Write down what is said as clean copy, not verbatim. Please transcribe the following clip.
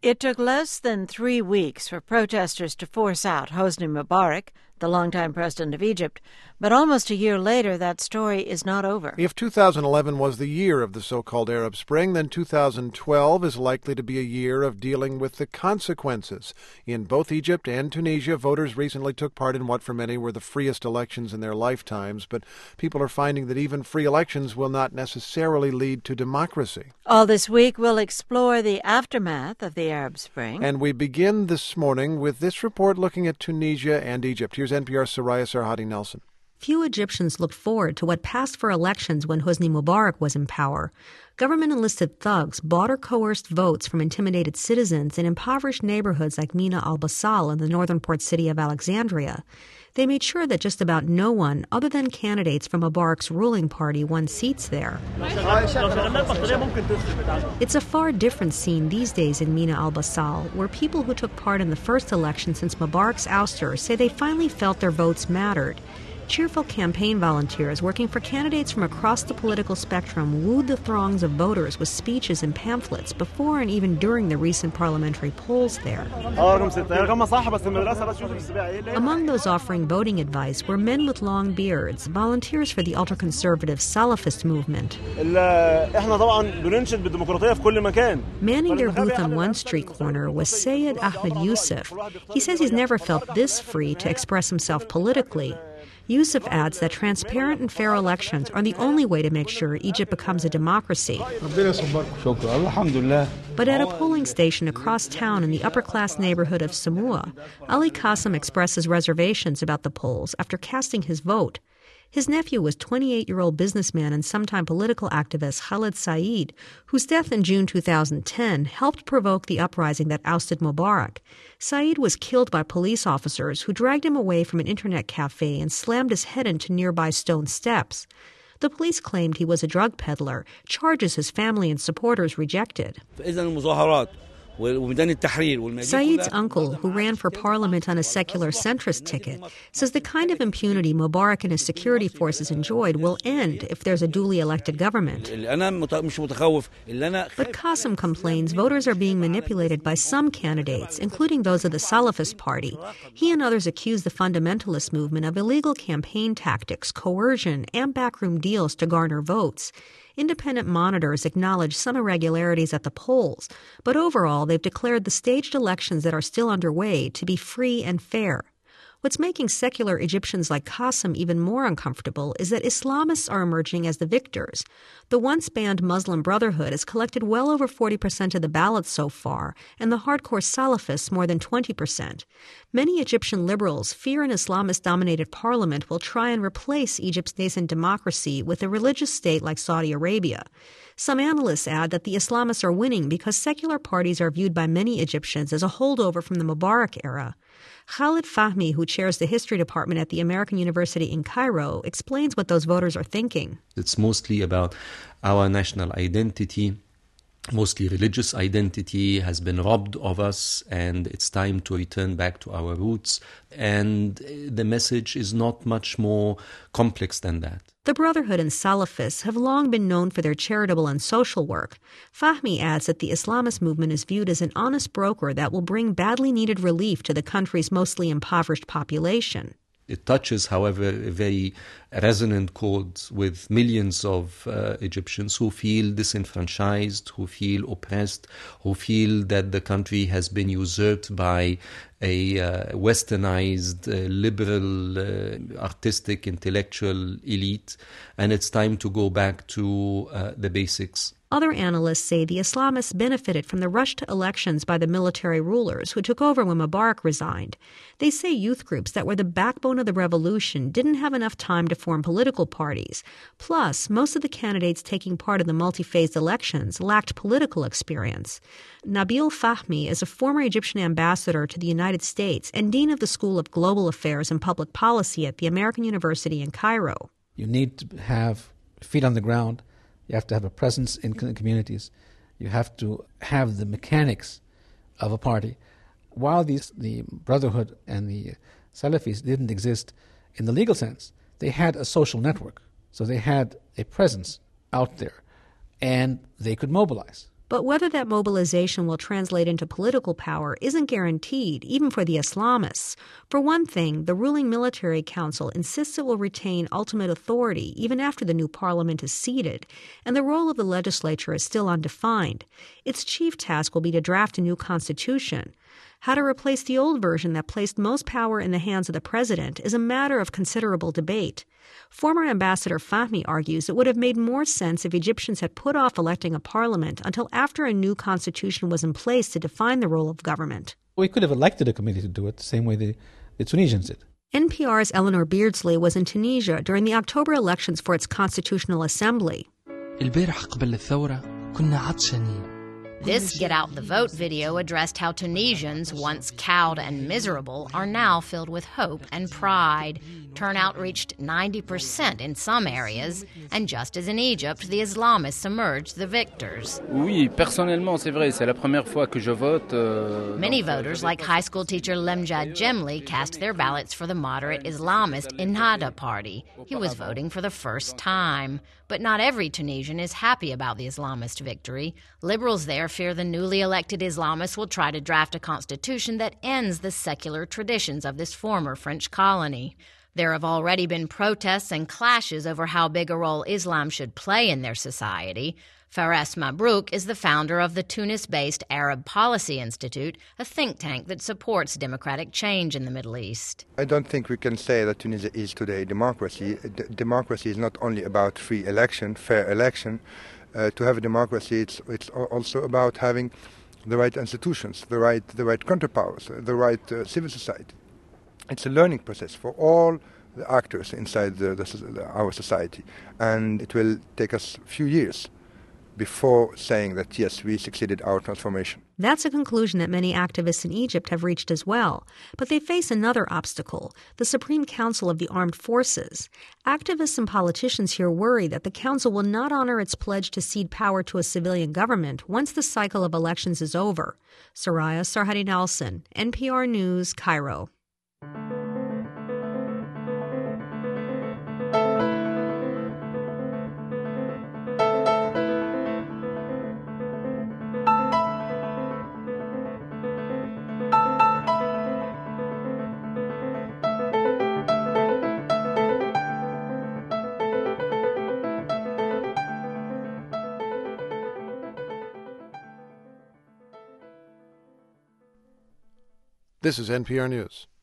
It took less than 3 weeks for protesters to force out Hosni Mubarak, the longtime president of Egypt, but almost a year later, that story is not over. If 2011 was the year of the so-called Arab Spring, then 2012 is likely to be a year of dealing with the consequences. In both Egypt and Tunisia, voters recently took part in what for many were the freest elections in their lifetimes, but people are finding that even free elections will not necessarily lead to democracy. All this week, we'll explore the aftermath of the Arab Spring. And we begin this morning with this report looking at Tunisia and Egypt. Here's NPR's Soraya Sarhadi Nelson. Few Egyptians looked forward to what passed for elections when Hosni Mubarak was in power. Government-enlisted thugs bought or coerced votes from intimidated citizens in impoverished neighborhoods like Mina al-Basal in the northern port city of Alexandria. They made sure that just about no one, other than candidates from Mubarak's ruling party, won seats there. It's a far different scene these days in Mina al-Basal, where people who took part in the first election since Mubarak's ouster say they finally felt their votes mattered. Cheerful campaign volunteers working for candidates from across the political spectrum wooed the throngs of voters with speeches and pamphlets before and even during the recent parliamentary polls there. Among those offering voting advice were men with long beards, volunteers for the ultra-conservative Salafist movement. Manning their booth on one street corner was Sayed Ahmed Yusuf. He says he's never felt this free to express himself politically. Yusuf adds that transparent and fair elections are the only way to make sure Egypt becomes a democracy. But at a polling station across town in the upper-class neighborhood of Samua, Ali Qasim expresses reservations about the polls after casting his vote. His nephew was 28-year-old businessman and sometime political activist Khalid Said, whose death in June 2010 helped provoke the uprising that ousted Mubarak. Said was killed by police officers who dragged him away from an internet cafe and slammed his head into nearby stone steps. The police claimed he was a drug peddler, charges his family and supporters rejected. Said's uncle, who ran for parliament on a secular centrist ticket, says the kind of impunity Mubarak and his security forces enjoyed will end if there's a duly elected government. But Qasim complains voters are being manipulated by some candidates, including those of the Salafist party. He and others accuse the fundamentalist movement of illegal campaign tactics, coercion, and backroom deals to garner votes. Independent monitors acknowledge some irregularities at the polls, but overall they've declared the staged elections that are still underway to be free and fair. What's making secular Egyptians like Qasim even more uncomfortable is that Islamists are emerging as the victors. The once-banned Muslim Brotherhood has collected well over 40% of the ballots so far, and the hardcore Salafists more than 20%. Many Egyptian liberals fear an Islamist-dominated parliament will try and replace Egypt's nascent democracy with a religious state like Saudi Arabia. Some analysts add that the Islamists are winning because secular parties are viewed by many Egyptians as a holdover from the Mubarak era. Khalid Fahmy, who chairs the history department at the American University in Cairo, explains what those voters are thinking. It's mostly about our national identity, mostly religious identity has been robbed of us, and it's time to return back to our roots. And the message is not much more complex than that. The Brotherhood and Salafists have long been known for their charitable and social work. Fahmy adds that the Islamist movement is viewed as an honest broker that will bring badly needed relief to the country's mostly impoverished population. It touches, however, a very resonant chord with millions of Egyptians who feel disenfranchised, who feel oppressed, who feel that the country has been usurped by a westernized, liberal, artistic, intellectual elite, and it's time to go back to the basics. Other analysts say the Islamists benefited from the rush to elections by the military rulers who took over when Mubarak resigned. They say youth groups that were the backbone of the revolution didn't have enough time to form political parties. Plus, most of the candidates taking part in the multi-phased elections lacked political experience. Nabil Fahmy is a former Egyptian ambassador to the United States and dean of the School of Global Affairs and Public Policy at the American University in Cairo. You need to have feet on the ground. You have to have a presence in communities. You have to have the mechanics of a party. While the Brotherhood and the Salafis didn't exist in the legal sense, they had a social network. So they had a presence out there, and they could mobilize. But whether that mobilization will translate into political power isn't guaranteed, even for the Islamists. For one thing, the ruling military council insists it will retain ultimate authority even after the new parliament is seated, and the role of the legislature is still undefined. Its chief task will be to draft a new constitution. How to replace the old version that placed most power in the hands of the president is a matter of considerable debate. Former Ambassador Fahmy argues it would have made more sense if Egyptians had put off electing a parliament until after a new constitution was in place to define the role of government. We could have elected a committee to do it the same way the Tunisians did. NPR's Eleanor Beardsley was in Tunisia during the October elections for its constitutional assembly. البارح قبل الثورة كنا عطشانين. This Get Out the Vote video addressed how Tunisians, once cowed and miserable, are now filled with hope and pride. Turnout reached 90% in some areas, and just as in Egypt, the Islamists emerged the victors. Oui, personnellement, c'est vrai, c'est la première fois que je vote. Many voters, like high school teacher Lemjad Jemli, cast their ballots for the moderate Islamist Ennahda party. He was voting for the first time. But not every Tunisian is happy about the Islamist victory. Liberals there fear the newly elected Islamists will try to draft a constitution that ends the secular traditions of this former French colony. There have already been protests and clashes over how big a role Islam should play in their society. Fares Mabrouk is the founder of the Tunis-based Arab Policy Institute, a think tank that supports democratic change in the Middle East. I don't think we can say that Tunisia is today a democracy. Democracy is not only about free election, fair election. To have a democracy, it's also about having the right institutions, the right counterpowers, the right civil society. It's a learning process for all the actors inside our society, and it will take us a few years before saying that, yes, we succeeded our transformation. That's a conclusion that many activists in Egypt have reached as well. But they face another obstacle, the Supreme Council of the Armed Forces. Activists and politicians here worry that the council will not honor its pledge to cede power to a civilian government once the cycle of elections is over. Soraya Sarhadi Nelson, NPR News, Cairo. This is NPR News.